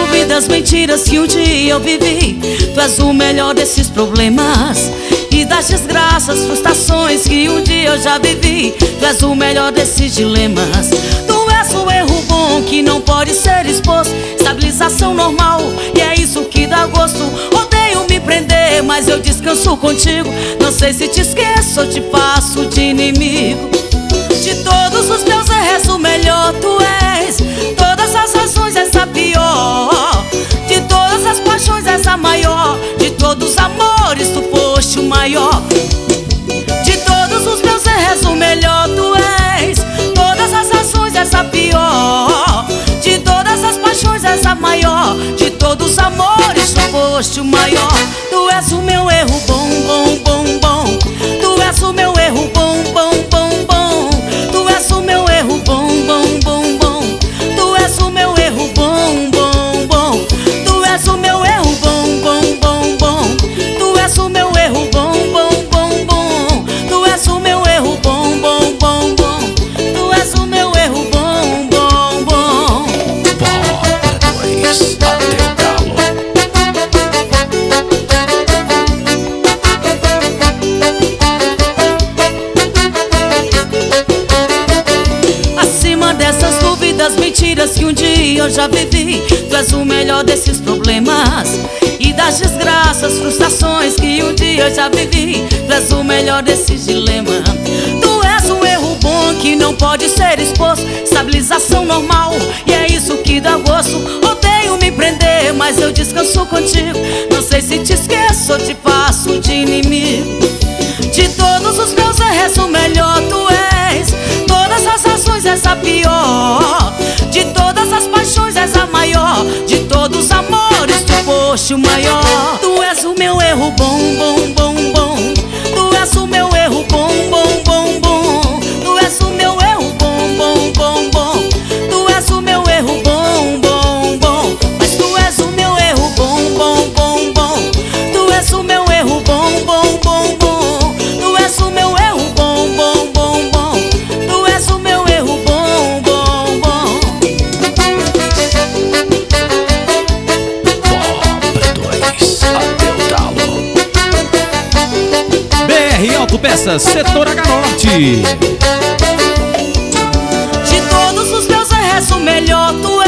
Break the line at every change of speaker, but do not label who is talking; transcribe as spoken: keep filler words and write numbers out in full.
dúvidas, mentiras que um dia eu vivi. Tu és o melhor desses problemas e das desgraças, frustrações que um dia eu já vivi. Tu és o melhor desses dilemas. Tu és o erro bom que não pode ser exposto, estabilização normal, e é isso que dá gosto. Odeio me prender, mas eu descanso contigo. Não sei se te esqueço ou te faço de inimigo. De todos os meus erros o melhor tu és. Todas as razões és a pior. De todas as paixões és a maior. De todos os amores tu foste o maior. De todos os meus erros o melhor tu és. Todas as razões és a pior. De todas as paixões és a maior. De todos os amores tu foste o maior. Tu és o meu erro bom, bom, bom, bom. Tu és o meu erro bom, bom, bom, bom. Tu és o meu erro bom, bom, bom, bom. Tu és o meu erro bom, bom, bom. Tu és o meu erro bom, bom, bom, bom. Tu és o meu erro bom, bom, bom, bom. Tu és o meu erro bom, bom, bom, bom. Tu és o meu erro bom, bom, bom.
Bora, dois, até o galo.
Acima dessas dúvidas, mentiras que um dia eu já vivi. Tu és o melhor desses problemas e das desgraças, frustrações que um dia eu já vivi. Tu és o melhor desses dilemas. Tu és um erro bom que não pode ser exposto, estabilização normal, e é isso que dá gosto. Odeio me prender, mas eu descanso contigo. Não sei se te esqueço ou te faço de inimigo. De todos os meus erros o melhor tu és. Todas as razões és a pior. De todas as paixões és a maior. De todos os amores tu foste o maior. Tu és o meu erro bom, bom, bom, bom. Tu és o meu erro bom, bom, bom, bom. Tu és o meu erro bom, bom, bom, bom. Tu és o meu erro bom, bom, bom. Mas tu és o meu erro bom, bom, bom, bom. Tu és o meu erro bom, bom, bom, bom. Tu és o meu erro bom, bom, bom, bom. Tu és o meu erro bom, bom, bom.
Bora, dois, até o galo.
B R Autopeças, Setor H Norte.
De todos os meus erros o melhor tu